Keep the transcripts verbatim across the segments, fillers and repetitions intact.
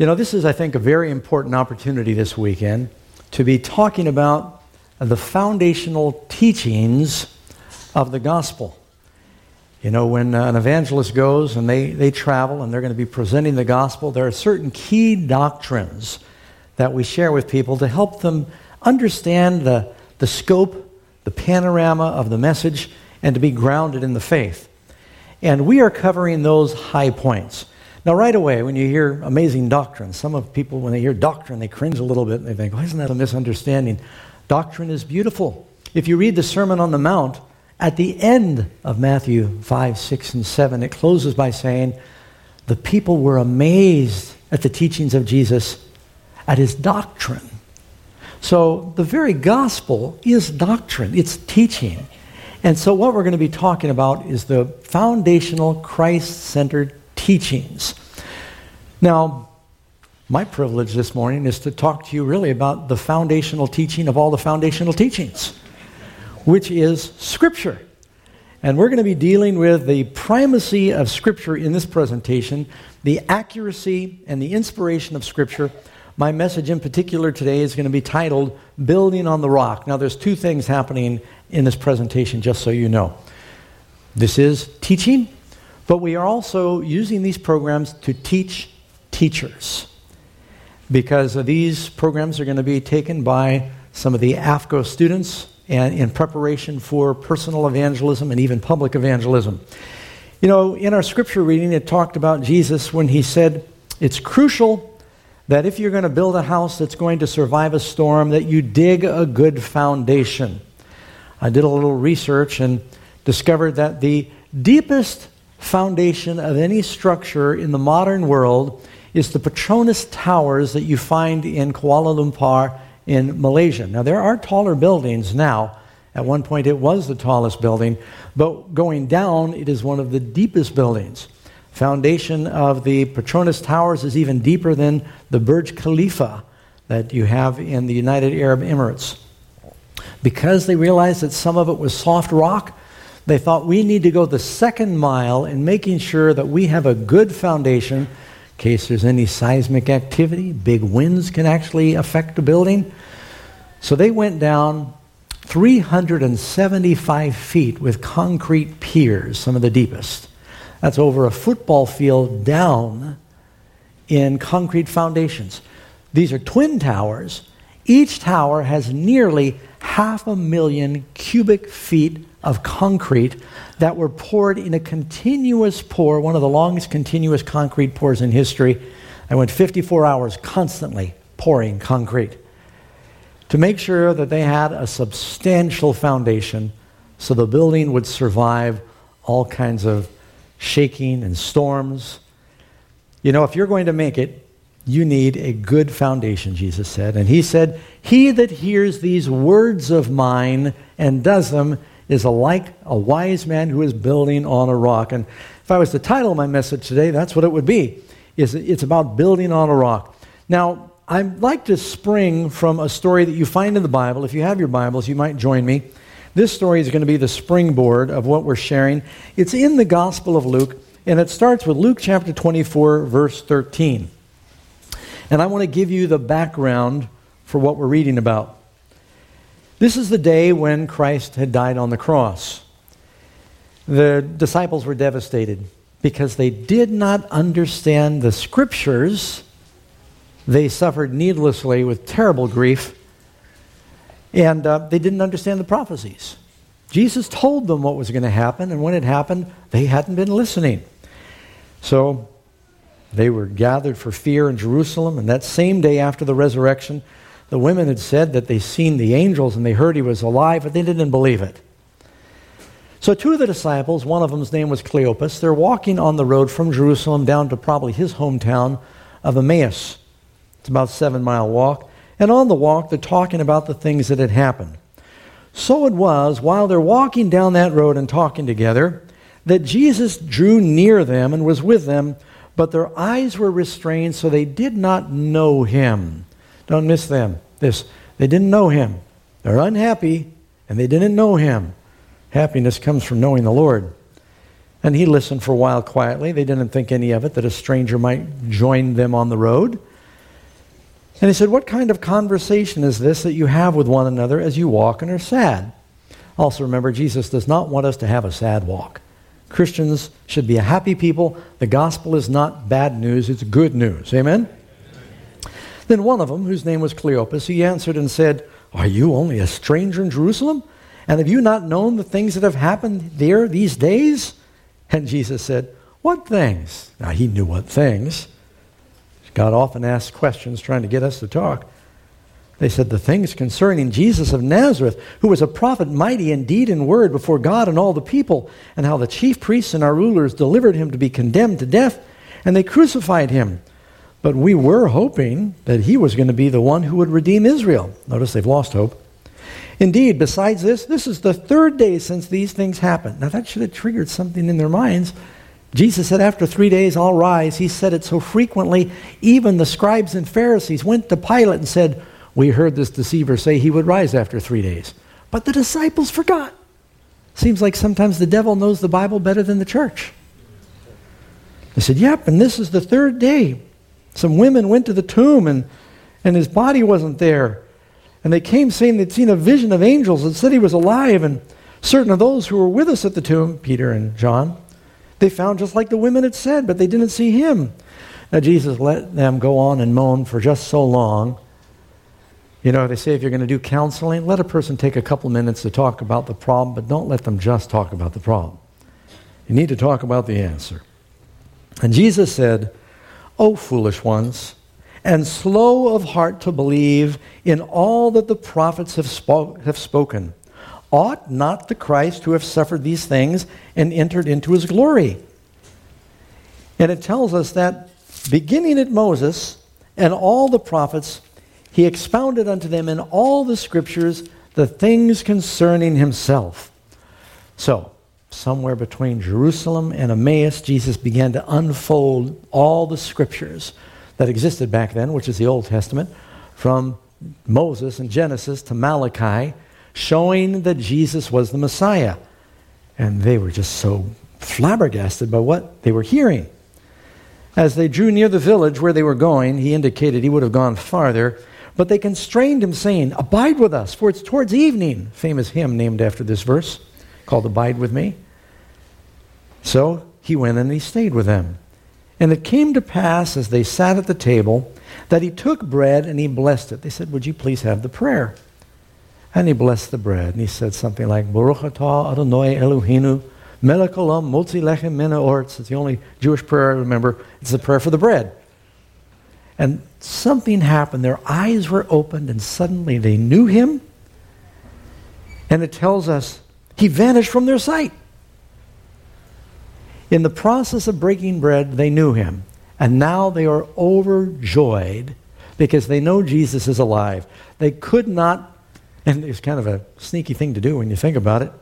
You know, this is, I think, a very important opportunity this weekend to be talking about the foundational teachings of the gospel. You know, when uh, an evangelist goes and they, they travel and they're going to be presenting the gospel, there are certain key doctrines that we share with people to help them understand the, the scope, the panorama of the message, and to be grounded in the faith. And we are covering those high points. Now, right away, when you hear amazing doctrine, some of people, when they hear doctrine, they cringe a little bit and they think, why isn't that a misunderstanding? Doctrine is beautiful. If you read the Sermon on the Mount, at the end of Matthew five, six, and seven, it closes by saying, the people were amazed at the teachings of Jesus, at his doctrine. So the very gospel is doctrine. It's teaching. And so what we're going to be talking about is the foundational Christ-centered teachings. Now, my privilege this morning is to talk to you really about the foundational teaching of all the foundational teachings, which is Scripture. And we're going to be dealing with the primacy of Scripture in this presentation, the accuracy and the inspiration of Scripture. My message in particular today is going to be titled, Building on the Rock. Now, there's two things happening in this presentation, just so you know. This is teaching, but we are also using these programs to teach teachers, because these programs are going to be taken by some of the A F C O students and in preparation for personal evangelism and even public evangelism. You know, in our scripture reading, it talked about Jesus when he said, it's crucial that if you're going to build a house that's going to survive a storm, that you dig a good foundation. I did a little research and discovered that the deepest foundation of any structure in the modern world is the Petronas Towers that you find in Kuala Lumpur in Malaysia. Now, there are taller buildings now. At one point, it was the tallest building, but going down, it is one of the deepest buildings. Foundation of the Petronas Towers is even deeper than the Burj Khalifa that you have in the United Arab Emirates. Because they realized that some of it was soft rock, they thought we need to go the second mile in making sure that we have a good foundation in case there's any seismic activity. Big winds can actually affect the building. So they went down three hundred seventy-five feet with concrete piers, some of the deepest. That's over a football field down in concrete foundations. These are twin towers. Each tower has nearly half a million cubic feet of concrete that were poured in a continuous pour, one of the longest continuous concrete pours in history. I went fifty-four hours constantly pouring concrete to make sure that they had a substantial foundation so the building would survive all kinds of shaking and storms. You know, if you're going to make it, you need a good foundation, Jesus said. And he said, he that hears these words of mine and does them is like a wise man who is building on a rock. And if I was to title my message today, that's what it would be. Is It's about building on a rock. Now, I'd like to spring from a story that you find in the Bible. If you have your Bibles, you might join me. This story is going to be the springboard of what we're sharing. It's in the Gospel of Luke, and it starts with Luke chapter twenty-four, verse thirteen. And I want to give you the background for what we're reading about. This is the day when Christ had died on the cross. The disciples were devastated because they did not understand the Scriptures. They suffered needlessly with terrible grief. And uh, they didn't understand the prophecies. Jesus told them what was going to happen, and when it happened, they hadn't been listening. So they were gathered for fear in Jerusalem, and that same day after the resurrection, the women had said that they seen the angels and they heard he was alive, but they didn't believe it. So two of the disciples, one of them's name was Cleopas, they're walking on the road from Jerusalem down to probably his hometown of Emmaus. It's about a seven-mile walk. And on the walk, they're talking about the things that had happened. So it was, while they're walking down that road and talking together, that Jesus drew near them and was with them, but their eyes were restrained, so they did not know him. Don't miss them. This, they didn't know him. They're unhappy, and they didn't know him. Happiness comes from knowing the Lord. And he listened for a while quietly. They didn't think any of it, that a stranger might join them on the road. And he said, what kind of conversation is this that you have with one another as you walk and are sad? Also remember, Jesus does not want us to have a sad walk. Christians should be a happy people. The gospel is not bad news, it's good news. Amen? Then one of them, whose name was Cleopas, he answered and said, are you only a stranger in Jerusalem? And have you not known the things that have happened there these days? And Jesus said, what things? Now he knew what things. God often asks questions trying to get us to talk. They said, the things concerning Jesus of Nazareth, who was a prophet mighty in deed and word before God and all the people, and how the chief priests and our rulers delivered him to be condemned to death, and they crucified him. But we were hoping that he was going to be the one who would redeem Israel. Notice they've lost hope. Indeed, besides this, this is the third day since these things happened. Now that should have triggered something in their minds. Jesus said, after three days I'll rise. He said it so frequently, even the scribes and Pharisees went to Pilate and said, we heard this deceiver say he would rise after three days. But the disciples forgot. Seems like sometimes the devil knows the Bible better than the church. They said, yep, and this is the third day. Some women went to the tomb and, and his body wasn't there. And they came saying they'd seen a vision of angels and said he was alive. And certain of those who were with us at the tomb, Peter and John, they found just like the women had said, but they didn't see him. Now Jesus let them go on and moan for just so long. You know, they say if you're going to do counseling, let a person take a couple minutes to talk about the problem, but don't let them just talk about the problem. You need to talk about the answer. And Jesus said, O foolish ones, and slow of heart to believe in all that the prophets have, spo- have spoken. Ought not the Christ to have suffered these things and entered into his glory? And it tells us that beginning at Moses and all the prophets, he expounded unto them in all the scriptures the things concerning himself. So, somewhere between Jerusalem and Emmaus, Jesus began to unfold all the scriptures that existed back then, which is the Old Testament, from Moses and Genesis to Malachi, showing that Jesus was the Messiah. And they were just so flabbergasted by what they were hearing. As they drew near the village where they were going, he indicated he would have gone farther, but they constrained him, saying, abide with us, for it's towards evening. Famous hymn named after this verse, called Abide With Me. So he went and he stayed with them. And it came to pass, as they sat at the table, that he took bread and he blessed it. They said, would you please have the prayer? And he blessed the bread. And he said something like, Baruch atah Adonai Eloheinu, melech olam motzi lechem min ha'oretz. It's the only Jewish prayer I remember. It's the prayer for the bread. And something happened. Their eyes were opened, and suddenly they knew him. And it tells us he vanished from their sight. In the process of breaking bread, they knew him. And now they are overjoyed because they know Jesus is alive. They could not, and it's kind of a sneaky thing to do when you think about it.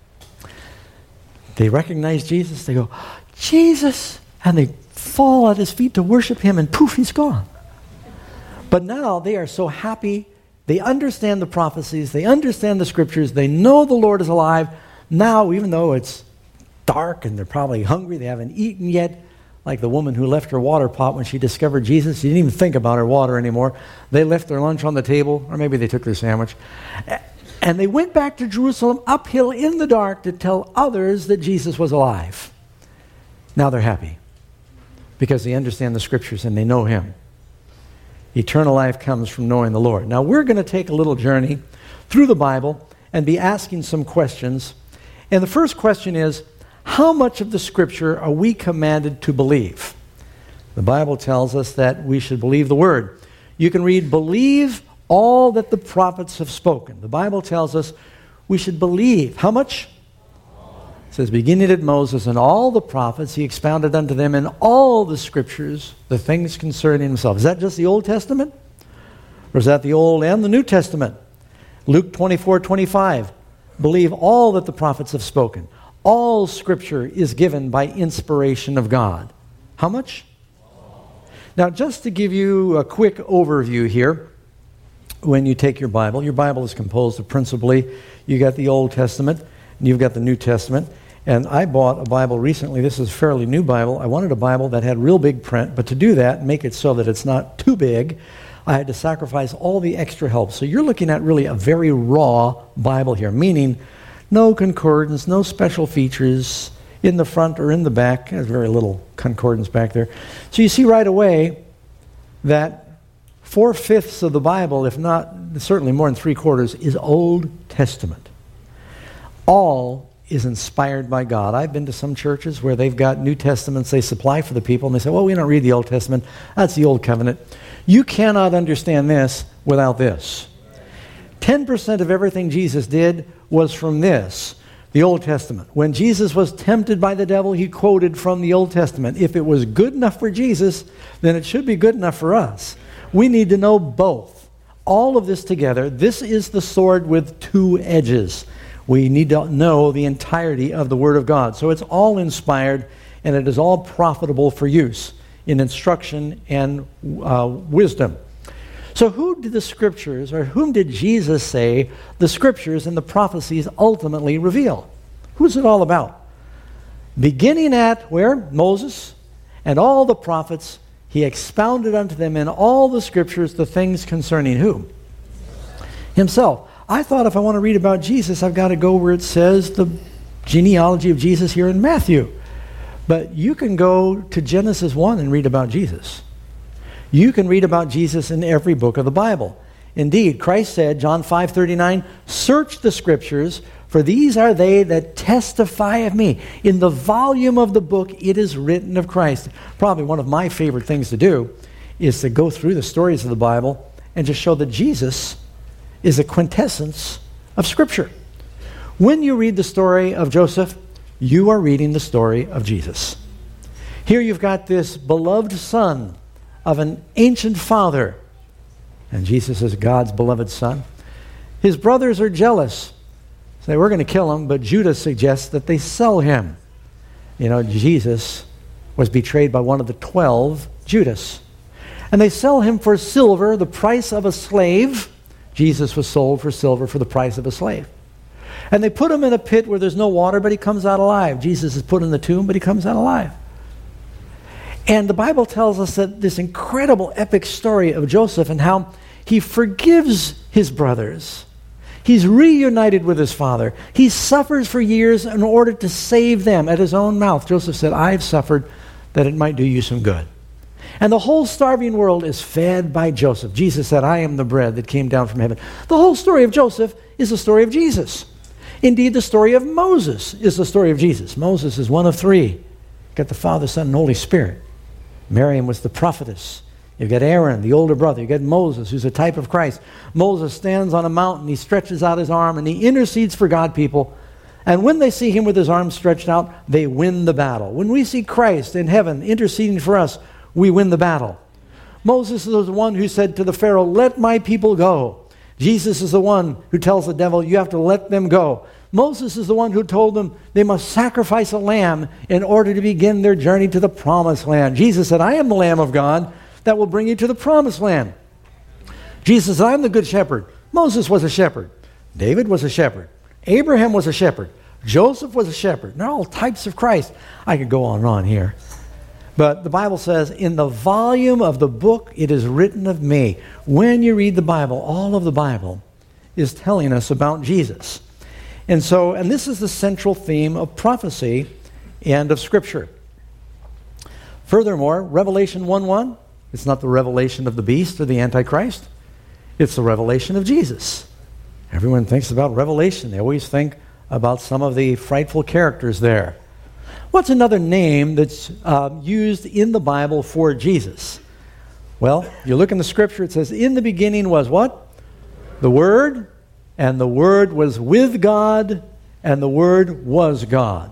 They recognize Jesus. They go, Jesus! And they fall at his feet to worship him, and poof, he's gone. But now they are so happy. They understand the prophecies. They understand the scriptures. They know the Lord is alive. Now, even though it's dark and they're probably hungry, they haven't eaten yet, like the woman who left her water pot when she discovered Jesus. She didn't even think about her water anymore. They left their lunch on the table, or maybe they took their sandwich. And they went back to Jerusalem uphill in the dark to tell others that Jesus was alive. Now they're happy because they understand the scriptures and they know him. Eternal life comes from knowing the Lord. Now we're going to take a little journey through the Bible and be asking some questions. And the first question is, how much of the scripture are we commanded to believe? The Bible tells us that we should believe the word. You can read, believe all that the prophets have spoken. The Bible tells us we should believe. How much? It says, beginning at Moses and all the prophets, he expounded unto them in all the scriptures the things concerning himself. Is that just the Old Testament? Or is that the Old and the New Testament? Luke twenty-four twenty-five. Believe all that the prophets have spoken. All scripture is given by inspiration of God. How much? Now, just to give you a quick overview here, when you take your Bible, your Bible is composed of principally, you got the Old Testament, and you've got the New Testament. And I bought a Bible recently. This is a fairly new Bible. I wanted a Bible that had real big print, but to do that, make it so that it's not too big, I had to sacrifice all the extra help. So you're looking at really a very raw Bible here, meaning no concordance, no special features in the front or in the back. There's very little concordance back there. So you see right away that four-fifths of the Bible, if not certainly more than three-quarters, is Old Testament. All is inspired by God. I've been to some churches where they've got New Testaments they supply for the people, and they say, well, we don't read the Old Testament. That's the Old Covenant. You cannot understand this without this. ten percent of everything Jesus did was from this, the Old Testament. When Jesus was tempted by the devil, he quoted from the Old Testament. If it was good enough for Jesus, then it should be good enough for us. We need to know both. All of this together, this is the sword with two edges. We need to know the entirety of the Word of God. So it's all inspired, and it is all profitable for use in instruction and uh, wisdom. So who did the Scriptures, or whom did Jesus say the Scriptures and the prophecies ultimately reveal? Who's it all about? Beginning at where? Moses and all the prophets, he expounded unto them in all the Scriptures the things concerning who? Himself. I thought if I want to read about Jesus, I've got to go where it says the genealogy of Jesus here in Matthew. But you can go to Genesis one and read about Jesus. You can read about Jesus in every book of the Bible. Indeed, Christ said, John five thirty-nine, search the Scriptures, for these are they that testify of me. In the volume of the book, it is written of Christ. Probably one of my favorite things to do is to go through the stories of the Bible and just show that Jesus is a quintessence of Scripture. When you read the story of Joseph, you are reading the story of Jesus. Here you've got this beloved son of an ancient father, and Jesus is God's beloved son. His brothers are jealous. Say, we're going to kill him, but Judah suggests that they sell him. You know, Jesus was betrayed by one of the twelve, Judas. And they sell him for silver, the price of a slave. Jesus was sold for silver for the price of a slave. And they put him in a pit where there's no water, but he comes out alive. Jesus is put in the tomb, but he comes out alive. And the Bible tells us that this incredible epic story of Joseph and how he forgives his brothers. He's reunited with his father. He suffers for years in order to save them. At his own mouth, Joseph said, I've suffered that it might do you some good. And the whole starving world is fed by Joseph. Jesus said, I am the bread that came down from heaven. The whole story of Joseph is the story of Jesus. Indeed, the story of Moses is the story of Jesus. Moses is one of three. You've got the Father, Son, and Holy Spirit. Miriam was the prophetess. You've got Aaron, the older brother. You've got Moses, who's a type of Christ. Moses stands on a mountain. He stretches out his arm, and he intercedes for God people. And when they see him with his arms stretched out, they win the battle. When we see Christ in heaven interceding for us, we win the battle. Moses is the one who said to the Pharaoh, let my people go. Jesus is the one who tells the devil, you have to let them go. Moses is the one who told them they must sacrifice a lamb in order to begin their journey to the promised land. Jesus said, I am the Lamb of God that will bring you to the promised land. Jesus said, I am the good shepherd. Moses was a shepherd. David was a shepherd. Abraham was a shepherd. Joseph was a shepherd. They're all types of Christ. I could go on and on here. But the Bible says, in the volume of the book, it is written of me. When you read the Bible, all of the Bible is telling us about Jesus. And so, and this is the central theme of prophecy and of Scripture. Furthermore, Revelation one one, it's not the revelation of the beast or the Antichrist. It's the revelation of Jesus. Everyone thinks about Revelation. They always think about some of the frightful characters there. What's another name that's uh, used in the Bible for Jesus? Well, you look in the Scripture, it says, in the beginning was what? The Word, and the Word was with God, and the Word was God.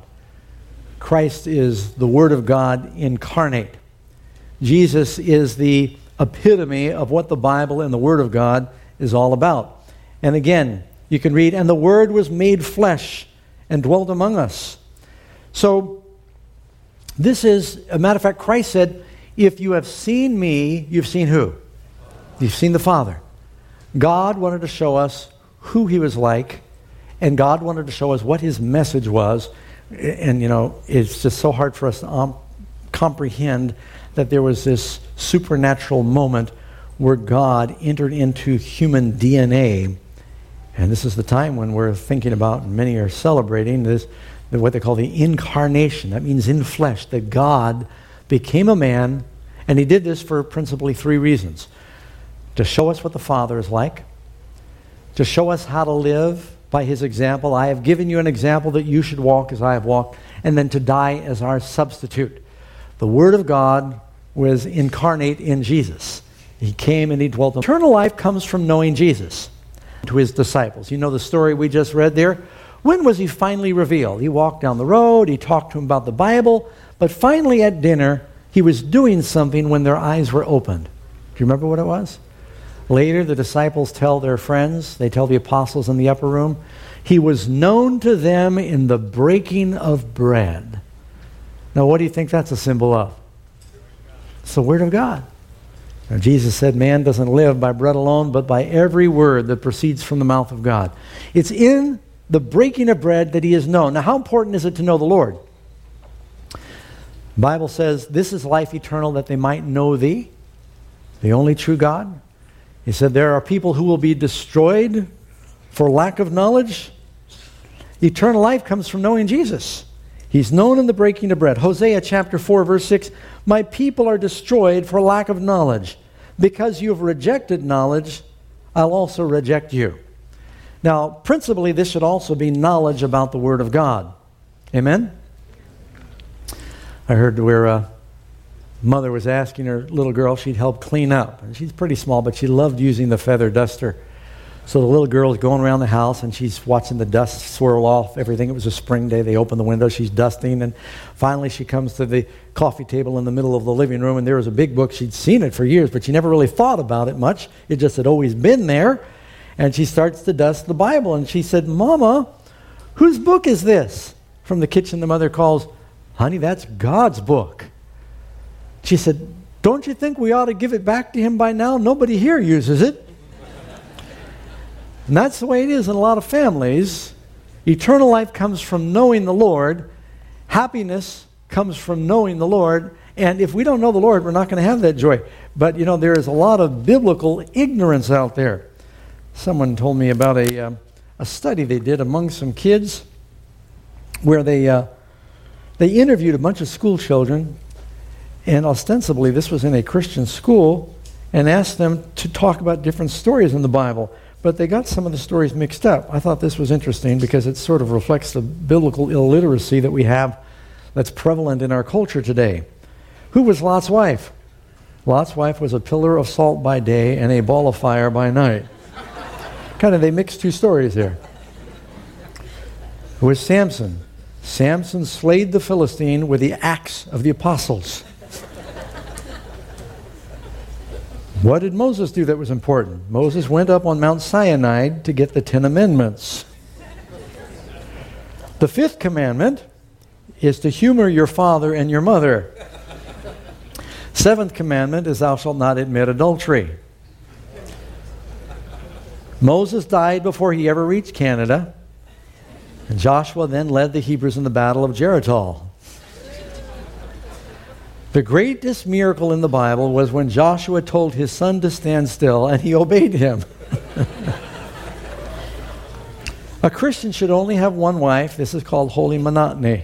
Christ is the Word of God incarnate. Jesus is the epitome of what the Bible and the Word of God is all about. And again, you can read, and the Word was made flesh and dwelt among us. So, this is, a matter of fact, Christ said, if you have seen me, you've seen who? You've seen the Father. God wanted to show us who he was like, and God wanted to show us what his message was. And, you know, it's just so hard for us to um, comprehend that there was this supernatural moment where God entered into human D N A. And this is the time when we're thinking about, and many are celebrating this, what they call the incarnation. That means in flesh, that God became a man, and he did this for principally three reasons. To show us what the Father is like, to show us how to live by his example. I have given you an example that you should walk as I have walked, and then to die as our substitute. The Word of God was incarnate in Jesus. He came and he dwelt. Eternal life comes from knowing Jesus to his disciples. You know the story we just read there? When was he finally revealed? He walked down the road, he talked to them about the Bible, but finally at dinner, he was doing something when their eyes were opened. Do you remember what it was? Later, the disciples tell their friends, they tell the apostles in the upper room, he was known to them in the breaking of bread. Now, what do you think that's a symbol of? It's the Word of God. Now, Jesus said, man doesn't live by bread alone, but by every word that proceeds from the mouth of God. It's in the breaking of bread that he is known. Now, how important is it to know the Lord? The Bible says, this is life eternal, that they might know thee, the only true God. He said, there are people who will be destroyed for lack of knowledge. Eternal life comes from knowing Jesus. He's known in the breaking of bread. Hosea chapter four, verse six, my people are destroyed for lack of knowledge. Because you have rejected knowledge, I'll also reject you. Now, principally, this should also be knowledge about the Word of God. Amen? I heard where a mother was asking her little girl, she'd help clean up. And she's pretty small, but she loved using the feather duster. So the little girl is going around the house, and she's watching the dust swirl off everything. It was a spring day. They open the window. She's dusting. And finally, she comes to the coffee table in the middle of the living room, and there was a big book. She'd seen it for years, but she never really thought about it much. It just had always been there. And she starts to dust the Bible. And she said, Mama, whose book is this? From the kitchen, the mother calls, honey, that's God's book. She said, don't you think we ought to give it back to him by now? Nobody here uses it. And that's the way it is in a lot of families. Eternal life comes from knowing the Lord. Happiness comes from knowing the Lord. And if we don't know the Lord, we're not going to have that joy. But, you know, there is a lot of biblical ignorance out there. Someone told me about a, uh, a study they did among some kids where they, uh, they interviewed a bunch of school children, and ostensibly this was in a Christian school, and asked them to talk about different stories in the Bible. But they got some of the stories mixed up. I thought this was interesting because it sort of reflects the biblical illiteracy that we have that's prevalent in our culture today. Who was Lot's wife? Lot's wife was a pillar of salt by day and a ball of fire by night. Kind of, they mixed two stories there. Who was Samson? Samson slayed the Philistine with the axe of the apostles. What did Moses do that was important? Moses went up on Mount Sinai to get the Ten Amendments. The fifth commandment is to humor your father and your mother. Seventh commandment is thou shalt not admit adultery. Moses died before he ever reached Canada, and Joshua then led the Hebrews in the Battle of Jericho. The greatest miracle in the Bible was when Joshua told his son to stand still, and he obeyed him. A Christian should only have one wife. This is called holy monotony.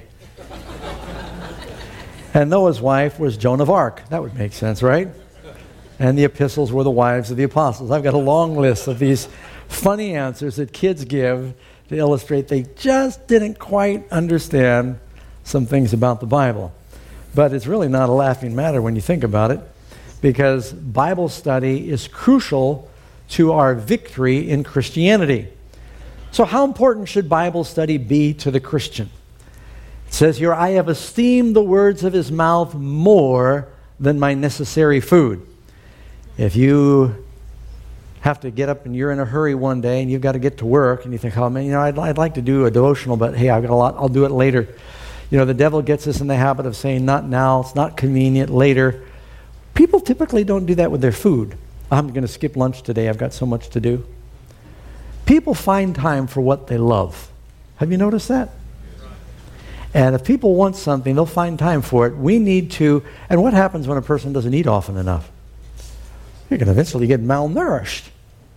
And Noah's wife was Joan of Arc. That would make sense, right? And the epistles were the wives of the apostles. I've got a long list of these funny answers that kids give to illustrate they just didn't quite understand some things about the Bible. But it's really not a laughing matter when you think about it, because Bible study is crucial to our victory in Christianity. So how important should Bible study be to the Christian? It says here, I have esteemed the words of his mouth more than my necessary food. If you have to get up and you're in a hurry one day and you've got to get to work and you think, oh man, you know, I'd, I'd like to do a devotional, but hey, I've got a lot, I'll do it later. You know, the devil gets us in the habit of saying, not now, it's not convenient, later. People typically don't do that with their food. I'm going to skip lunch today, I've got so much to do. People find time for what they love. Have you noticed that? And if people want something, they'll find time for it. We need to, and what happens when a person doesn't eat often enough? you're going to eventually get malnourished.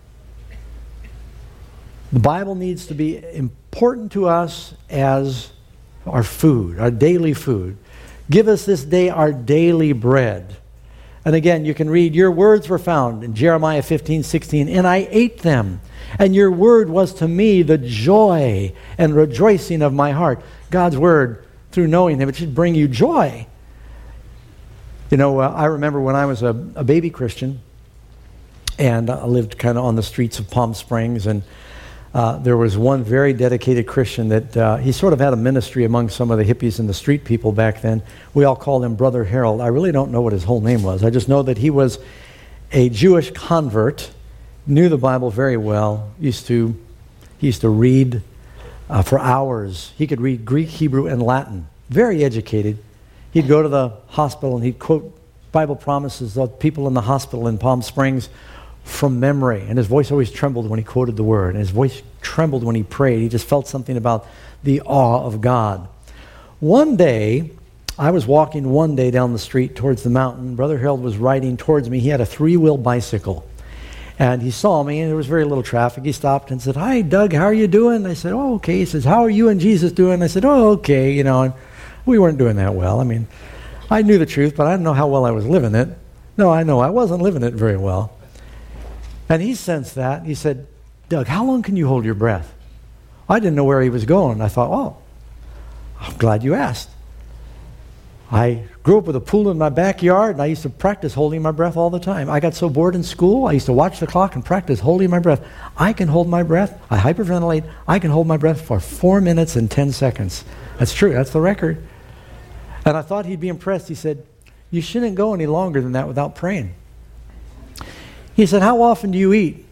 The Bible needs to be important to us as our food, our daily food. Give us this day our daily bread. And again, you can read, your words were found in Jeremiah fifteen sixteen, and I ate them. And your word was to me the joy and rejoicing of my heart. God's word, through knowing him, it should bring you joy. You know, uh, I remember when I was a, a baby Christian, and I lived kind of on the streets of Palm Springs, and uh, there was one very dedicated Christian that uh, he sort of had a ministry among some of the hippies and the street people back then. We all called him Brother Harold. I really don't know what his whole name was. I just know that he was a Jewish convert, knew the Bible very well, used to, he used to read uh, for hours. He could read Greek, Hebrew, and Latin. Very educated. He'd go to the hospital and he'd quote Bible promises of people in the hospital in Palm Springs from memory. And his voice always trembled when he quoted the word. And his voice trembled when he prayed. He just felt something about the awe of God. One day, I was walking one day down the street towards the mountain. Brother Harold was riding towards me. He had a three-wheel bicycle. And he saw me, and there was very little traffic. He stopped and said, "Hi, Doug, how are you doing?" I said, "Oh, okay." He says, "How are you and Jesus doing?" I said, "Oh, okay." You know, and we weren't doing that well. I mean, I knew the truth, but I didn't know how well I was living it. No, I know I wasn't living it very well. And he sensed that. He said, "Doug, how long can you hold your breath?" I didn't know where he was going. I thought, "Oh, I'm glad you asked." I grew up with a pool in my backyard, and I used to practice holding my breath all the time. I got so bored in school, I used to watch the clock and practice holding my breath. I can hold my breath. I hyperventilate. I can hold my breath for four minutes and ten seconds. That's true. That's the record. And I thought he'd be impressed. He said, "You shouldn't go any longer than that without praying." He said, "How often do you eat?"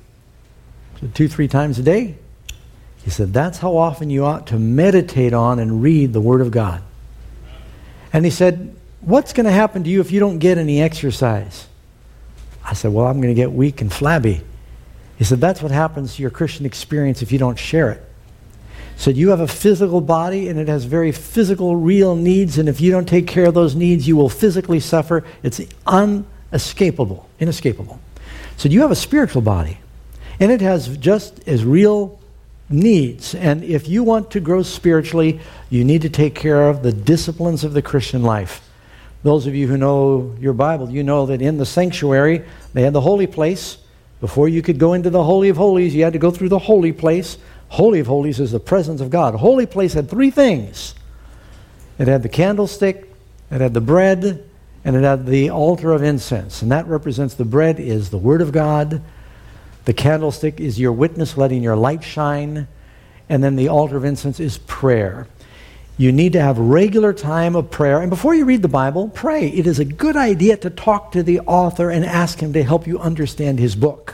I said, "Two, three times a day." He said, "That's how often you ought to meditate on and read the Word of God." And he said, "What's going to happen to you if you don't get any exercise?" I said, "Well, I'm going to get weak and flabby." He said, "That's what happens to your Christian experience if you don't share it." He said, "You have a physical body, and it has very physical, real needs, and if you don't take care of those needs, you will physically suffer. It's unescapable, inescapable." He said, "You have a spiritual body, and it has just as real needs. And if you want to grow spiritually, you need to take care of the disciplines of the Christian life." Those of you who know your Bible, you know that in the sanctuary, they had the holy place. Before you could go into the Holy of Holies, you had to go through the holy place. Holy of Holies is the presence of God. Holy place had three things. It had the candlestick, it had the bread, and it had the altar of incense. And that represents the bread is the Word of God. The candlestick is your witness, letting your light shine. And then the altar of incense is prayer. You need to have regular time of prayer. And before you read the Bible, pray. It is a good idea to talk to the author and ask him to help you understand his book.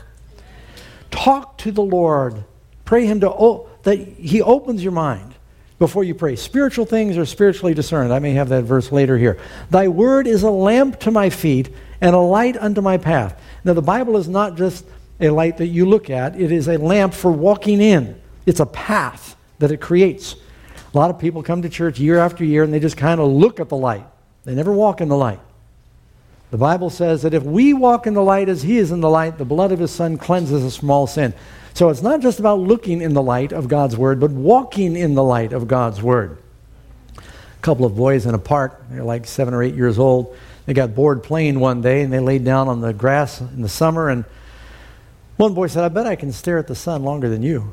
Talk to the Lord. Pray him to oh, that he opens your mind before you pray. Spiritual things are spiritually discerned. I may have that verse later here. Thy word is a lamp to my feet and a light unto my path. Now the Bible is not just a light that you look at. It is a lamp for walking in. It's a path that it creates. A lot of people come to church year after year and they just kind of look at the light. They never walk in the light. The Bible says that if we walk in the light as he is in the light, the blood of his Son cleanses us from all sin. So it's not just about looking in the light of God's Word, but walking in the light of God's Word. A couple of boys in a park, they're like seven or eight years old, they got bored playing one day and they laid down on the grass in the summer, and one boy said, "I bet I can stare at the sun longer than you."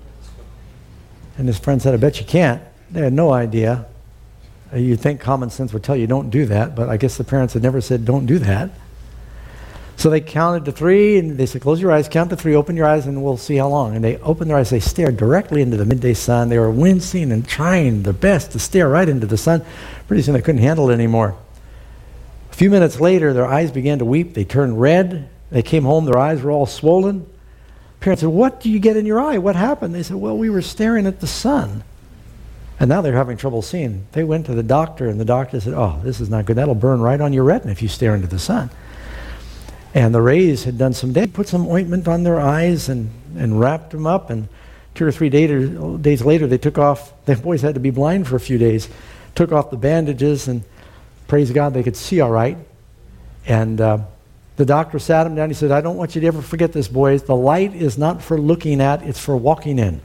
And his friend said, "I bet you can't." They had no idea. You'd think common sense would tell you don't do that, but I guess the parents had never said don't do that. So they counted to three, and they said, "Close your eyes, count to three, open your eyes, and we'll see how long." And they opened their eyes. They stared directly into the midday sun. They were wincing and trying their best to stare right into the sun. Pretty soon they couldn't handle it anymore. A few minutes later, their eyes began to weep. They turned red. They came home. Their eyes were all swollen. Parents said, "What do you get in your eye? What happened?" They said, "Well, we were staring at the sun." And now they're having trouble seeing. They went to the doctor, and the doctor said, "Oh, this is not good. That'll burn right on your retina if you stare into the sun." And the rays had done some damage. Put some ointment on their eyes and, and wrapped them up. And two or three day, days later, they took off. The boys had to be blind for a few days. Took off the bandages, and praise God, they could see all right. And uh, The doctor sat him down. He said, I don't want you to ever forget this, boys. The light is not for looking at, it's for walking in.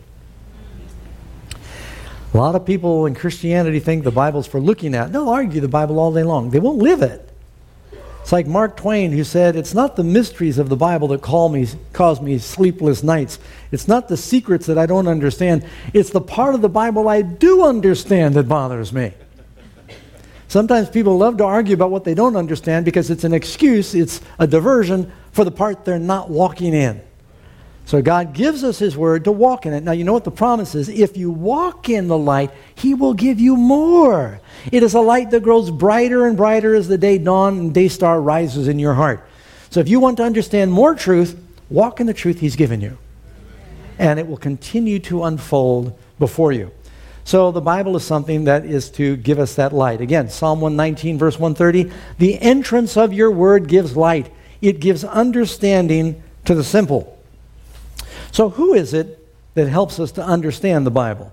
A lot of people in Christianity think the Bible's for looking at. They'll argue the Bible all day long. They won't live it. It's like Mark Twain, who said, it's not the mysteries of the Bible that call me, cause me sleepless nights. It's not the secrets that I don't understand. It's the part of the Bible I do understand that bothers me. Sometimes people love to argue about what they don't understand because it's an excuse, it's a diversion for the part they're not walking in. So God gives us His Word to walk in it. Now, you know what the promise is? If you walk in the light, He will give you more. It is a light that grows brighter and brighter as the day dawns and day star rises in your heart. So if you want to understand more truth, walk in the truth He's given you. And it will continue to unfold before you. So the Bible is something that is to give us that light. Again, Psalm one nineteen, verse one thirty, the entrance of your word gives light. It gives understanding to the simple. So who is it that helps us to understand the Bible?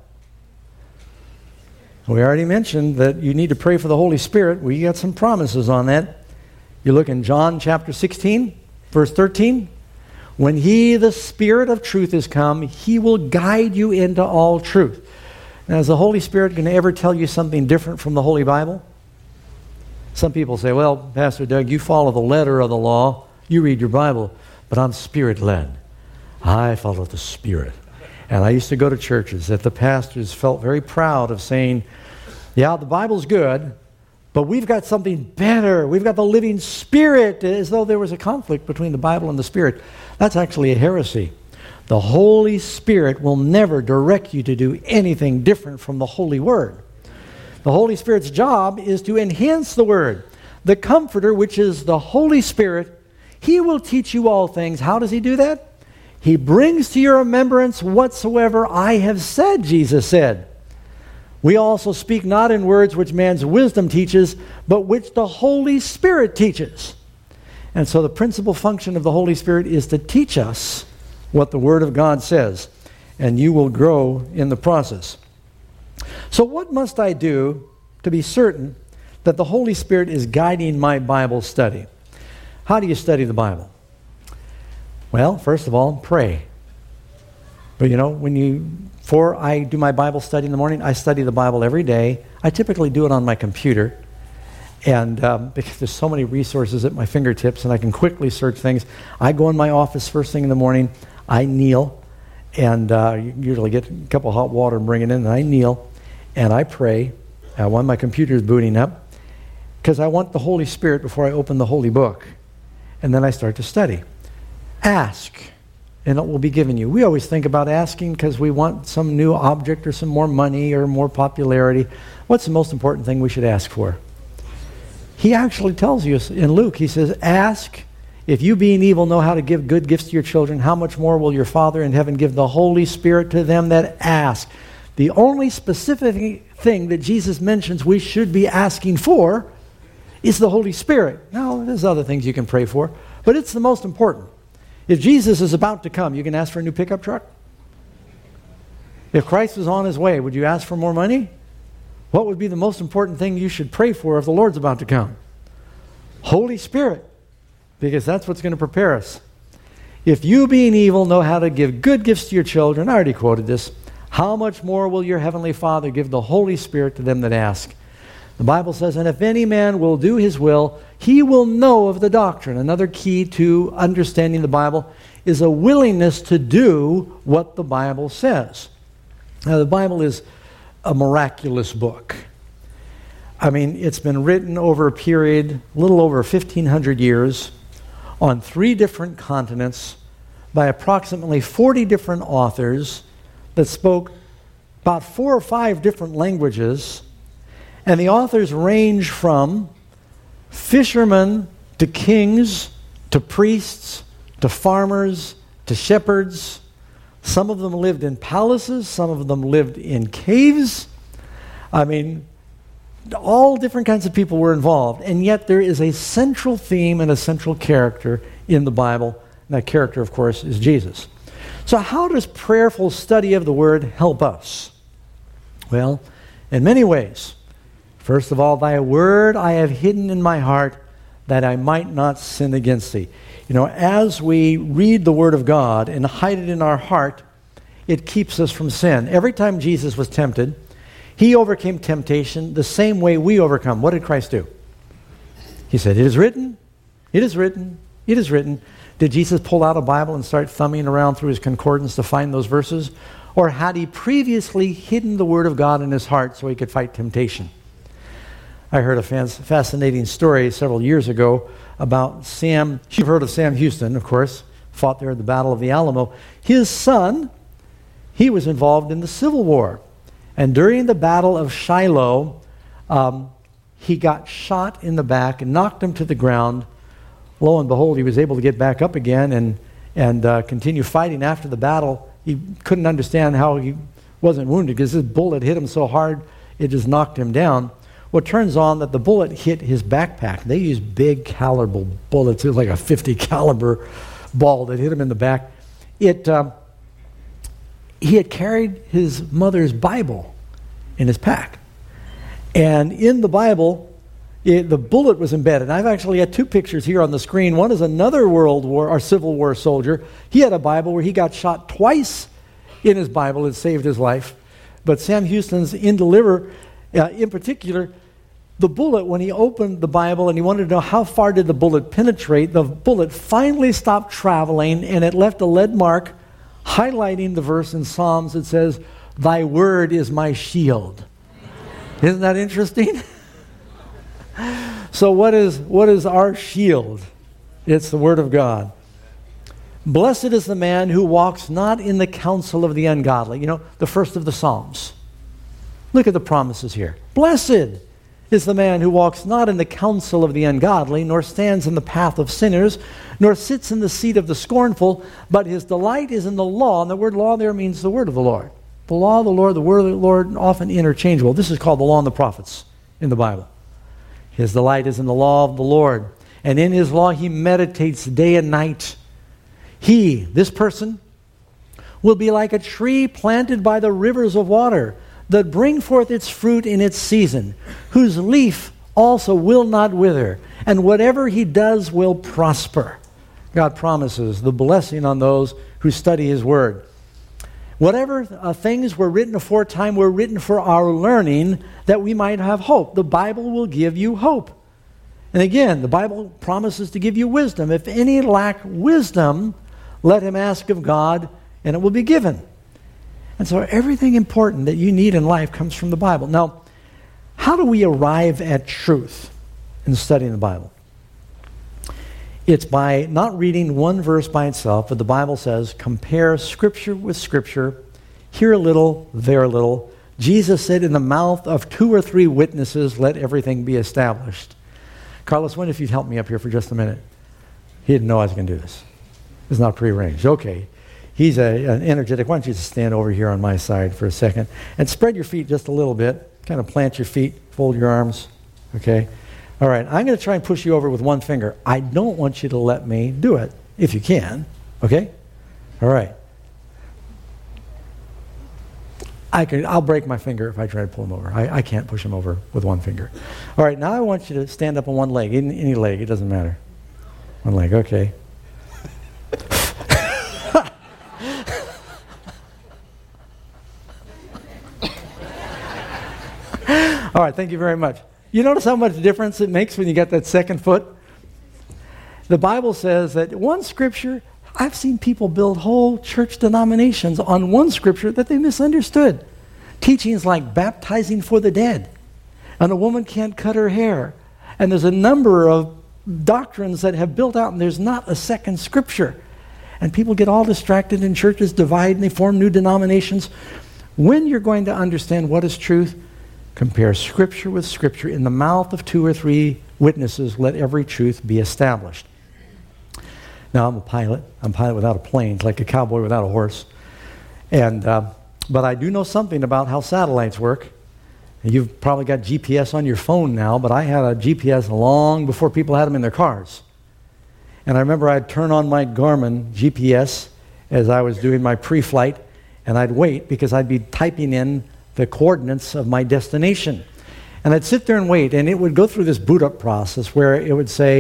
We already mentioned that you need to pray for the Holy Spirit. We got some promises on that. You look in John chapter sixteen, verse thirteen. When He, the Spirit of truth, is come, He will guide you into all truth. Now, is the Holy Spirit going to ever tell you something different from the Holy Bible? Some people say, well, Pastor Doug, you follow the letter of the law. You read your Bible, but I'm Spirit-led. I follow the Spirit. And I used to go to churches that the pastors felt very proud of saying, yeah, the Bible's good, but we've got something better. We've got the living Spirit, as though there was a conflict between the Bible and the Spirit. That's actually a heresy. The Holy Spirit will never direct you to do anything different from the Holy Word. The Holy Spirit's job is to enhance the Word. The Comforter, which is the Holy Spirit, He will teach you all things. How does He do that? He brings to your remembrance whatsoever I have said, Jesus said. We also speak not in words which man's wisdom teaches, but which the Holy Spirit teaches. And so the principal function of the Holy Spirit is to teach us what the Word of God says, and you will grow in the process. So what must I do to be certain that the Holy Spirit is guiding my Bible study? How do you study the Bible? Well, first of all, pray. But you know, when you, before I do my Bible study in the morning, I study the Bible every day. I typically do it on my computer. And um, because there's so many resources at my fingertips and I can quickly search things, I go in my office first thing in the morning, I kneel, and uh, usually get a cup of hot water and bring it in, and I kneel, and I pray uh, while my computer is booting up, because I want the Holy Spirit before I open the Holy Book. And then I start to study. Ask, and it will be given you. We always think about asking because we want some new object or some more money or more popularity. What's the most important thing we should ask for? He actually tells you in Luke, he says, ask, if you being evil know how to give good gifts to your children, how much more will your Father in heaven give the Holy Spirit to them that ask? The only specific thing that Jesus mentions we should be asking for is the Holy Spirit. Now, there's other things you can pray for, but it's the most important. If Jesus is about to come, you can ask for a new pickup truck? If Christ was on His way, would you ask for more money? What would be the most important thing you should pray for if the Lord's about to come? Holy Spirit, because that's what's going to prepare us. If you being evil know how to give good gifts to your children, I already quoted this, how much more will your heavenly Father give the Holy Spirit to them that ask? The Bible says, and if any man will do his will, he will know of the doctrine. Another key to understanding the Bible is a willingness to do what the Bible says. Now, the Bible is a miraculous book. I mean, it's been written over a period, a little over fifteen hundred years, on three different continents, by approximately forty different authors that spoke about four or five different languages. And the authors range from fishermen to kings to priests to farmers to shepherds. Some of them lived in palaces. Some of them lived in caves. I mean, all different kinds of people were involved. And yet there is a central theme and a central character in the Bible. And that character, of course, is Jesus. So how does prayerful study of the Word help us? Well, in many ways. First of all, thy word I have hidden in my heart, that I might not sin against thee. You know, as we read the Word of God and hide it in our heart, it keeps us from sin. Every time Jesus was tempted, he overcame temptation the same way we overcome. What did Christ do? He said, it is written, it is written, it is written. Did Jesus pull out a Bible and start thumbing around through his concordance to find those verses? Or had he previously hidden the Word of God in his heart so he could fight temptation? I heard a fascinating story several years ago about Sam. You've heard of Sam Houston, of course, fought there at the Battle of the Alamo. His son, he was involved in the Civil War. And during the Battle of Shiloh, um, he got shot in the back and knocked him to the ground. Lo and behold, he was able to get back up again and, and uh, continue fighting after the battle. He couldn't understand how he wasn't wounded because his bullet hit him so hard, it just knocked him down. Well, it turns on that the bullet hit his backpack. They use big caliber bullets. It was like a fifty caliber ball that hit him in the back. It, uh, he had carried his mother's Bible in his pack. And in the Bible, it, the bullet was embedded. I've actually got two pictures here on the screen. One is another World War or Civil War soldier. He had a Bible where he got shot twice in his Bible. It saved his life. But Sam Houston's in the liver, uh, in particular, the bullet, when he opened the Bible and he wanted to know how far did the bullet penetrate, the bullet finally stopped traveling and it left a lead mark highlighting the verse in Psalms that says, thy word is my shield. Isn't that interesting? So what is what is our shield? It's the Word of God. Blessed is the man who walks not in the counsel of the ungodly. You know, the first of the Psalms. Look at the promises here. Blessed is the man who walks not in the counsel of the ungodly, nor stands in the path of sinners, nor sits in the seat of the scornful, but his delight is in the law. And the word law there means the word of the Lord. The law of the Lord, the word of the Lord, often interchangeable. This is called the law and the prophets in the Bible. His delight is in the law of the Lord, and in his law he meditates day and night. He, this person, will be like a tree planted by the rivers of water, that bring forth its fruit in its season, whose leaf also will not wither, and whatever he does will prosper. God promises the blessing on those who study his word. Whatever uh, things were written aforetime were written for our learning, that we might have hope. The Bible will give you hope. And again, the Bible promises to give you wisdom. If any lack wisdom, let him ask of God, and it will be given. And so everything important that you need in life comes from the Bible. Now, how do we arrive at truth in studying the Bible? It's by not reading one verse by itself, but the Bible says, compare Scripture with Scripture, here a little, there a little. Jesus said, in the mouth of two or three witnesses, let everything be established. Carlos, wonder if you'd help me up here for just a minute. He didn't know I was going to do this. It's not prearranged. Okay. He's a, an energetic. Why don't you just stand over here on my side for a second and spread your feet just a little bit. Kind of plant your feet, fold your arms. Okay? All right. I'm going to try and push you over with one finger. I don't want you to let me do it, if you can. Okay? All right. I can, I'll break my finger if I try to pull him over. I, I can't push him over with one finger. All right. Now I want you to stand up on one leg. Any, any leg. It doesn't matter. One leg. Okay. All right, thank you very much. You notice how much difference it makes when you get that second foot? The Bible says that one scripture, I've seen people build whole church denominations on one scripture that they misunderstood. Teachings like baptizing for the dead, and a woman can't cut her hair. And there's a number of doctrines that have built out, and there's not a second scripture. And people get all distracted, and churches divide, and they form new denominations. When you're going to understand what is truth, compare Scripture with Scripture. In the mouth of two or three witnesses, let every truth be established. Now, I'm a pilot. I'm a pilot without a plane. It's like a cowboy without a horse. And uh, but I do know something about how satellites work. You've probably got G P S on your phone now, but I had a G P S long before people had them in their cars. And I remember I'd turn on my Garmin G P S as I was doing my pre-flight, and I'd wait because I'd be typing in the coordinates of my destination. And I'd sit there and wait, and it would go through this boot-up process where it would say,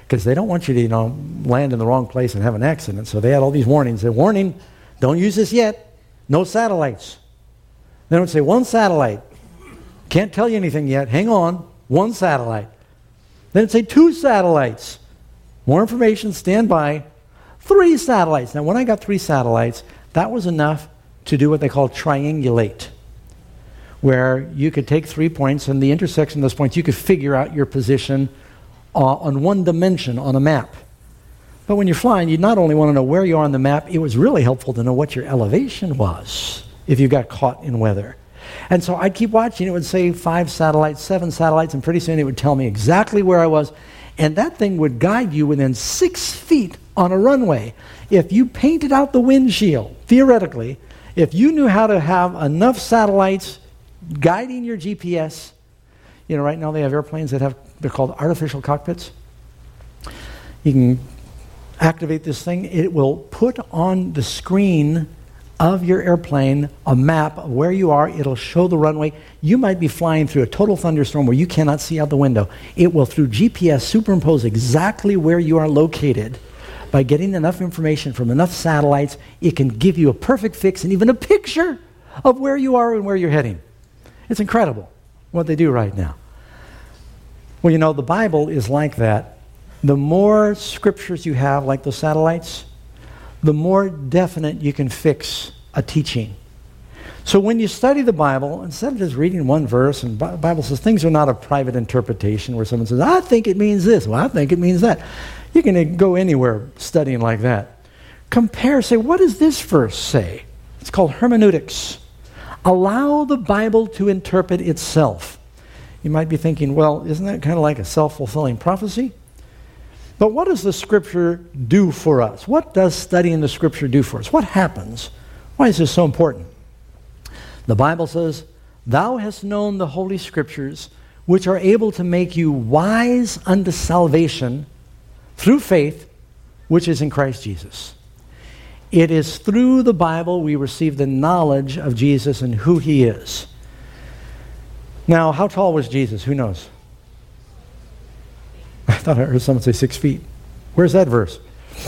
because they don't want you to, you know, land in the wrong place and have an accident. So they had all these warnings. They warning, don't use this yet. No satellites. They would say one satellite. Can't tell you anything yet. Hang on. One satellite. Then it'd say two satellites. More information. Stand by. Three satellites. Now, when I got three satellites, that was enough to do what they call triangulate, where you could take three points and the intersection of those points, you could figure out your position uh, on one dimension on a map. But when you're flying, you not only want to know where you are on the map, it was really helpful to know what your elevation was if you got caught in weather. And so I'd keep watching. It would say five satellites, seven satellites, and pretty soon it would tell me exactly where I was. And that thing would guide you within six feet on a runway. If you painted out the windshield, theoretically, if you knew how to have enough satellites guiding your G P S, you know, right now they have airplanes that have, they're called artificial cockpits. You can activate this thing. It will put on the screen of your airplane a map of where you are. It'll show the runway. You might be flying through a total thunderstorm where you cannot see out the window. It will, through G P S, superimpose exactly where you are located. By getting enough information from enough satellites, it can give you a perfect fix and even a picture of where you are and where you're heading. It's incredible what they do right now. Well, you know, the Bible is like that. The more scriptures you have, like the satellites, the more definite you can fix a teaching. So when you study the Bible, instead of just reading one verse, and the Bible says things are not a private interpretation where someone says, I think it means this, well, I think it means that. You can go anywhere studying like that. Compare, say, what does this verse say? It's called hermeneutics. Allow the Bible to interpret itself. You might be thinking, well, isn't that kind of like a self-fulfilling prophecy? But what does the Scripture do for us? What does studying the Scripture do for us? What happens? Why is this so important? The Bible says, Thou hast known the Holy Scriptures, which are able to make you wise unto salvation through faith, which is in Christ Jesus. It is through the Bible we receive the knowledge of Jesus and who He is. Now, how tall was Jesus? Who knows? I thought I heard someone say six feet. Where's that verse?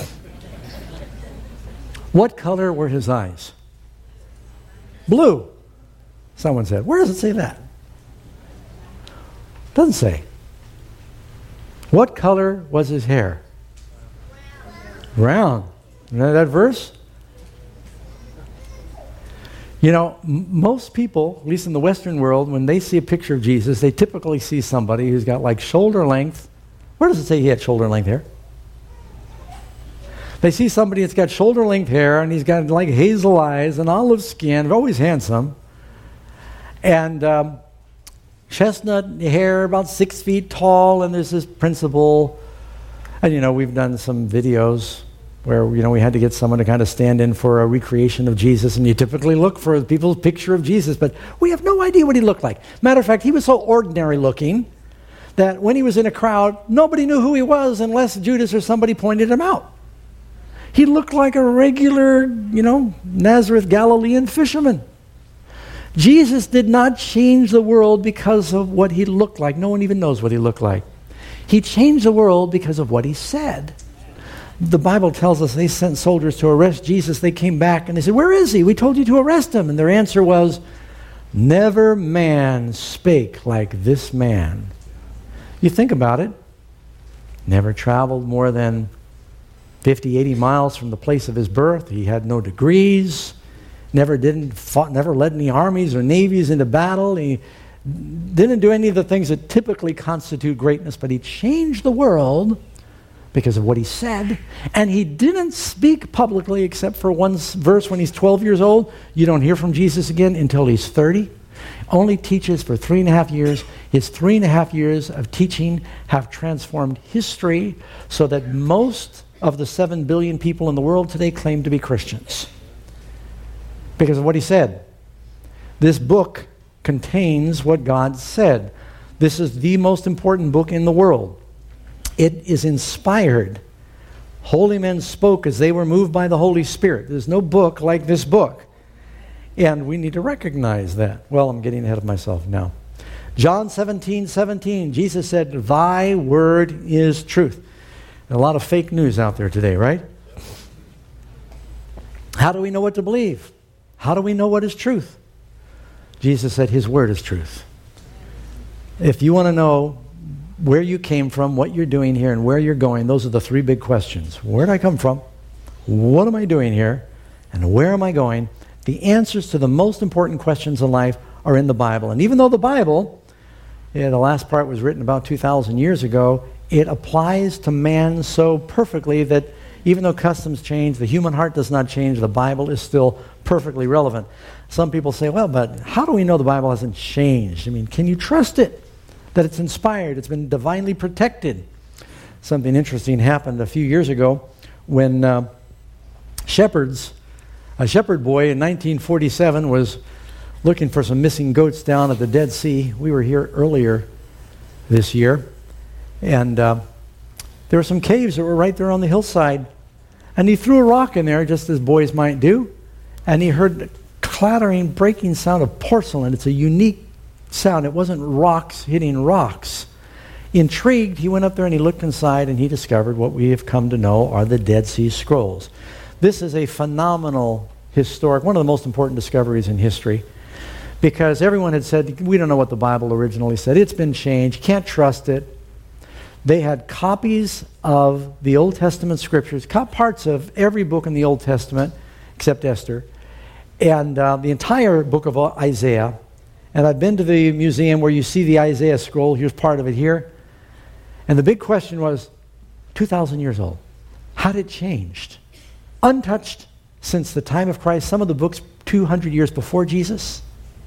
What color were His eyes? Blue. Someone said. Where does it say that? Doesn't say. What color was His hair? Brown. Remember that verse? You know, m- most people, at least in the Western world, when they see a picture of Jesus, they typically see somebody who's got like shoulder length. Where does it say He had shoulder length hair? They see somebody that's got shoulder length hair and he's got like hazel eyes and olive skin, always handsome, and um, chestnut hair, about six feet tall, and there's this principal. And, you know, we've done some videos where, you know, we had to get someone to kind of stand in for a recreation of Jesus, and you typically look for people's picture of Jesus, but we have no idea what He looked like. Matter of fact, He was so ordinary looking that when He was in a crowd, nobody knew who He was unless Judas or somebody pointed Him out. He looked like a regular, you know, Nazareth Galilean fisherman. Jesus did not change the world because of what He looked like. No one even knows what He looked like. He changed the world because of what He said. The Bible tells us they sent soldiers to arrest Jesus. They came back and they said, where is He? We told you to arrest Him. And their answer was, never man spake like this man. You think about it. Never traveled more than fifty, eighty miles from the place of His birth. He had no degrees. Never didn't fought, never led any armies or navies into battle. He didn't do any of the things that typically constitute greatness, but He changed the world because of what He said. And He didn't speak publicly except for one verse when He's twelve years old. You don't hear from Jesus again until He's thirty. Only teaches for three and a half years. His three and a half years of teaching have transformed history so that most of the seven billion people in the world today claim to be Christians because of what He said. This book contains what God said. This is the most important book in the world. It is inspired. Holy men spoke as they were moved by the Holy Spirit. There's no book like this book. And we need to recognize that. Well, I'm getting ahead of myself now. John seventeen, seventeen, Jesus said, Thy word is truth. A lot of fake news out there today, right? How do we know what to believe? How do we know what is truth? Jesus said His Word is truth. If you want to know where you came from, what you're doing here, and where you're going, those are the three big questions. Where did I come from? What am I doing here? And where am I going? The answers to the most important questions in life are in the Bible. And even though the Bible, yeah, the last part was written about two thousand years ago, it applies to man so perfectly that even though customs change, the human heart does not change, the Bible is still perfectly relevant. Some people say, well, but how do we know the Bible hasn't changed? I mean, can you trust it? That it's inspired, it's been divinely protected. Something interesting happened a few years ago when uh, shepherds, a shepherd boy in nineteen forty-seven was looking for some missing goats down at the Dead Sea. We were here earlier this year, and uh, there were some caves that were right there on the hillside. And he threw a rock in there, just as boys might do, and he heard the clattering, breaking sound of porcelain. It's a unique sound. It wasn't rocks hitting rocks. Intrigued, he went up there and he looked inside, and he discovered what we have come to know are the Dead Sea Scrolls. This is a phenomenal historic, one of the most important discoveries in history, because everyone had said, we don't know what the Bible originally said. It's been changed. Can't trust it. They had copies of the Old Testament scriptures, parts of every book in the Old Testament, except Esther, and uh, the entire book of Isaiah. And I've been to the museum where you see the Isaiah scroll. Here's part of it here. And the big question was, two thousand years old. Had it changed? Untouched since the time of Christ. Some of the books two hundred years before Jesus.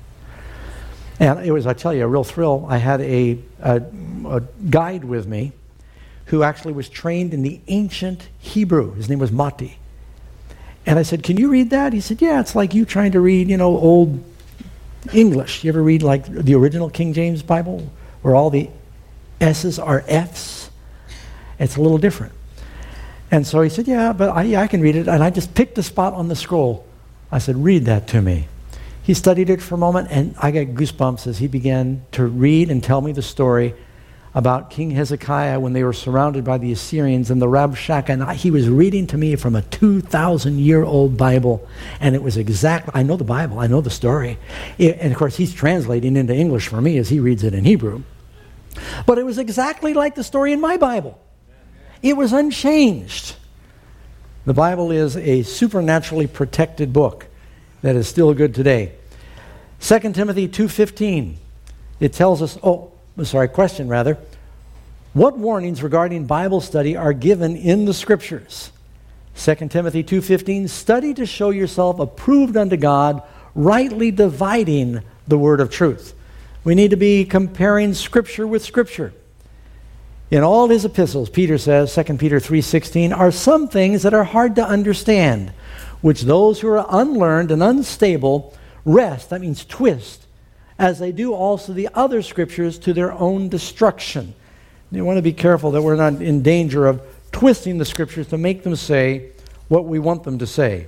And it was, I tell you, a real thrill. I had a, a, a guide with me who actually was trained in the ancient Hebrew. His name was Mati. And I said, can you read that? He said, yeah, it's like you trying to read, you know, old English. You ever read like the original King James Bible where all the S's are F's? It's a little different. And so he said, yeah, but I, yeah, I can read it. And I just picked a spot on the scroll. I said, read that to me. He studied it for a moment, and I got goosebumps as he began to read and tell me the story about King Hezekiah when they were surrounded by the Assyrians and the Rabshakeh. And I, he was reading to me from a two thousand year old Bible, and it was exactly, I know the Bible, I know the story. It, and of course, he's translating into English for me as he reads it in Hebrew. But it was exactly like the story in my Bible. It was unchanged. The Bible is a supernaturally protected book that is still good today. Second Timothy two fifteen, it tells us, oh, sorry, question rather, what warnings regarding Bible study are given in the Scriptures? Second Timothy two fifteen, study to show yourself approved unto God, rightly dividing the word of truth. We need to be comparing Scripture with Scripture. In all his epistles, Peter says, Second Peter three sixteen, are some things that are hard to understand, which those who are unlearned and unstable wrest, that means twist, as they do also the other scriptures to their own destruction. You want to be careful that we're not in danger of twisting the scriptures to make them say what we want them to say.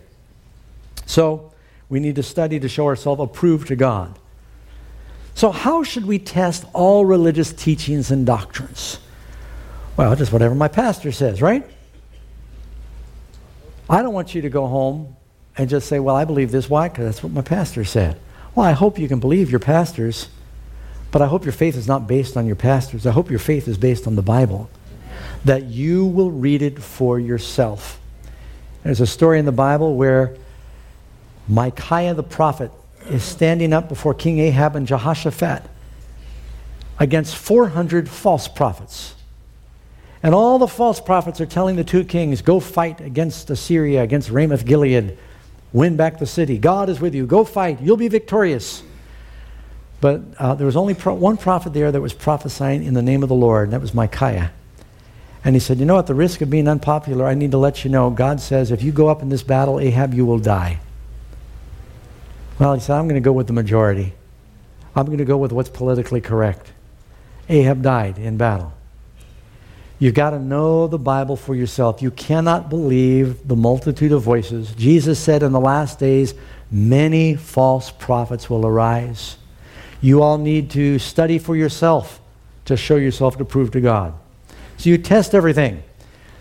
So we need to study to show ourselves approved to God. So how should we test all religious teachings and doctrines? Well, just whatever my pastor says, right? I don't want you to go home and just say, well, I believe this. Why? Because that's what my pastor said. Well, I hope you can believe your pastors, but I hope your faith is not based on your pastors. I hope your faith is based on the Bible, that you will read it for yourself. There's a story in the Bible where Micaiah the prophet is standing up before King Ahab and Jehoshaphat against four hundred false prophets. And all the false prophets are telling the two kings, go fight against Assyria, against Ramoth Gilead. Win back the city. God is with you. Go fight. You'll be victorious. But uh, there was only pro- one prophet there that was prophesying in the name of the Lord, and that was Micaiah. And he said, you know, at the risk of being unpopular, I need to let you know, God says, if you go up in this battle, Ahab, you will die. Well, he said, I'm going to go with the majority. I'm going to go with what's politically correct. Ahab died in battle. You've got to know the Bible for yourself. You cannot believe the multitude of voices. Jesus said in the last days, many false prophets will arise. You all need to study for yourself to show yourself to prove to God. So you test everything.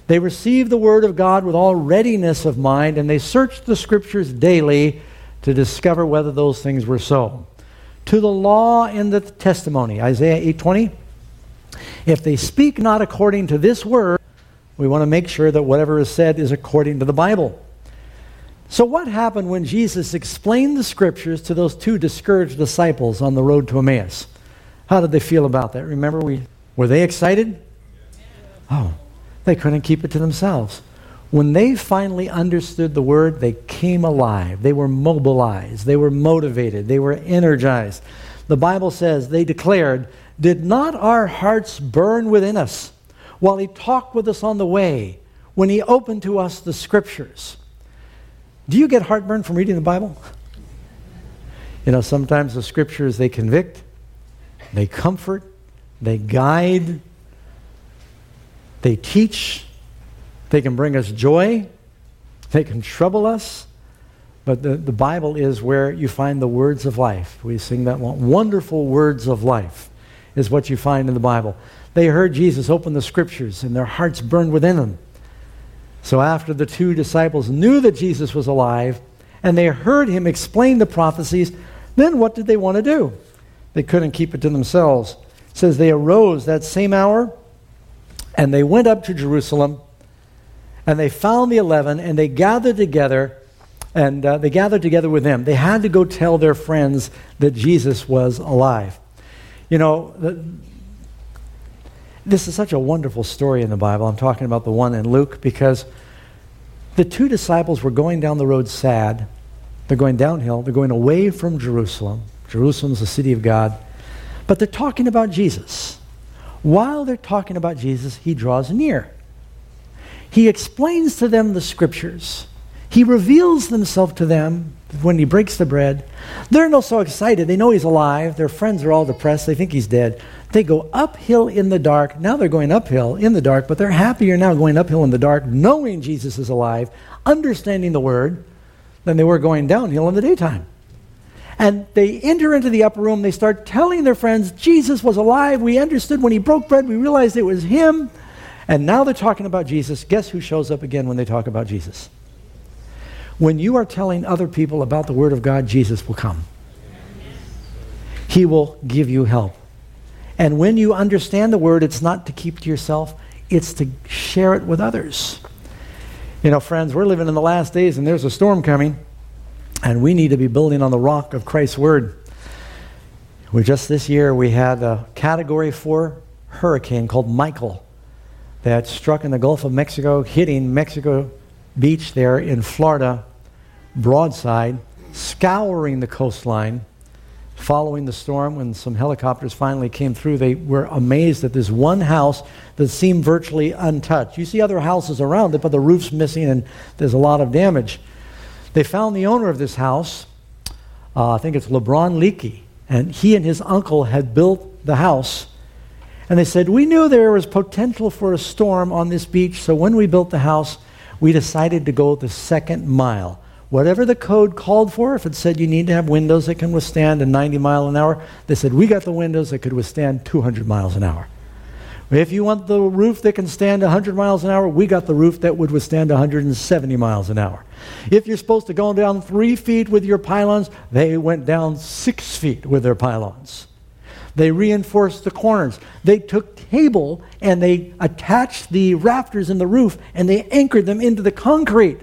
They received the word of God with all readiness of mind, and they searched the Scriptures daily to discover whether those things were so. To the law and the testimony, Isaiah eight twenty. If they speak not according to this word, we want to make sure that whatever is said is according to the Bible. So what happened when Jesus explained the Scriptures to those two discouraged disciples on the road to Emmaus? How did they feel about that? Remember, we were they excited? Oh, they couldn't keep it to themselves. When they finally understood the word, they came alive. They were mobilized. They were motivated. They were energized. The Bible says they declared, "Did not our hearts burn within us while he talked with us on the way, when he opened to us the Scriptures?" Do you get heartburn from reading the Bible? You know, sometimes the Scriptures, they convict, they comfort, they guide, they teach, they can bring us joy, they can trouble us, but the, the Bible is where you find the words of life. We sing that one, wonderful words of life is what you find in the Bible. They heard Jesus open the Scriptures and their hearts burned within them. So after the two disciples knew that Jesus was alive and they heard him explain the prophecies, then what did they want to do? They couldn't keep it to themselves. It says they arose that same hour and they went up to Jerusalem and they found the eleven and they gathered together and uh, they gathered together with them. They had to go tell their friends that Jesus was alive. You know, the, this is such a wonderful story in the Bible. I'm talking about the one in Luke because the two disciples were going down the road sad. They're going downhill. They're going away from Jerusalem. Jerusalem's the city of God. But they're talking about Jesus. While they're talking about Jesus, he draws near. He explains to them the Scriptures. He reveals himself to them when he breaks the bread. They're not so excited. They know he's alive. Their friends are all depressed. They think he's dead. They go uphill in the dark. Now they're going uphill in the dark, but they're happier now going uphill in the dark, knowing Jesus is alive, understanding the word, than they were going downhill in the daytime. And they enter into the upper room. They start telling their friends, Jesus was alive. We understood when he broke bread. We realized it was him. And now they're talking about Jesus. Guess who shows up again when they talk about Jesus? When you are telling other people about the Word of God, Jesus will come. He will give you help. And when you understand the Word, it's not to keep to yourself, it's to share it with others. You know, friends, we're living in the last days and there's a storm coming, and we need to be building on the rock of Christ's Word. We just this year, we had a Category four hurricane called Michael that struck in the Gulf of Mexico, hitting Mexico Beach there in Florida, broadside, scouring the coastline. Following the storm, when some helicopters finally came through, they were amazed at this one house that seemed virtually untouched. You see other houses around it, but the roof's missing and there's a lot of damage. They found the owner of this house, uh, I think it's LeBron Leakey, and he and his uncle had built the house. And they said, we knew there was potential for a storm on this beach, so when we built the house, we decided to go the second mile. Whatever the code called for, if it said you need to have windows that can withstand a ninety mile an hour, they said, we got the windows that could withstand two hundred miles an hour. If you want the roof that can stand one hundred miles an hour, we got the roof that would withstand one hundred seventy miles an hour. If you're supposed to go down three feet with your pylons, they went down six feet with their pylons. They reinforced the corners. They took cable and they attached the rafters in the roof and they anchored them into the concrete.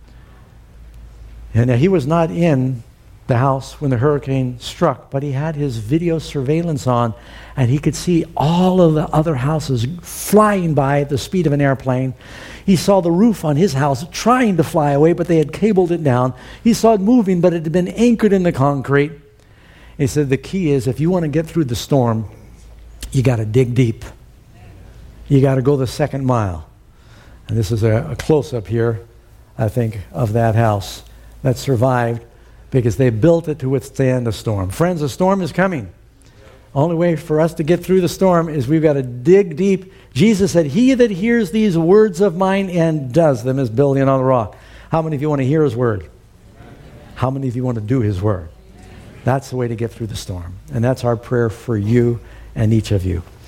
And he was not in the house when the hurricane struck, but he had his video surveillance on and he could see all of the other houses flying by at the speed of an airplane. He saw the roof on his house trying to fly away, but they had cabled it down. He saw it moving, but it had been anchored in the concrete. He said the key is if you want to get through the storm, you got to dig deep. You got to go the second mile. And this is a, a close-up here, I think, of that house that survived because they built it to withstand a storm. Friends, a storm is coming. Only way for us to get through the storm is we've got to dig deep. Jesus said, he that hears these words of mine and does them is building on the rock. How many of you want to hear his word? How many of you want to do his word? That's the way to get through the storm. And that's our prayer for you and each of you.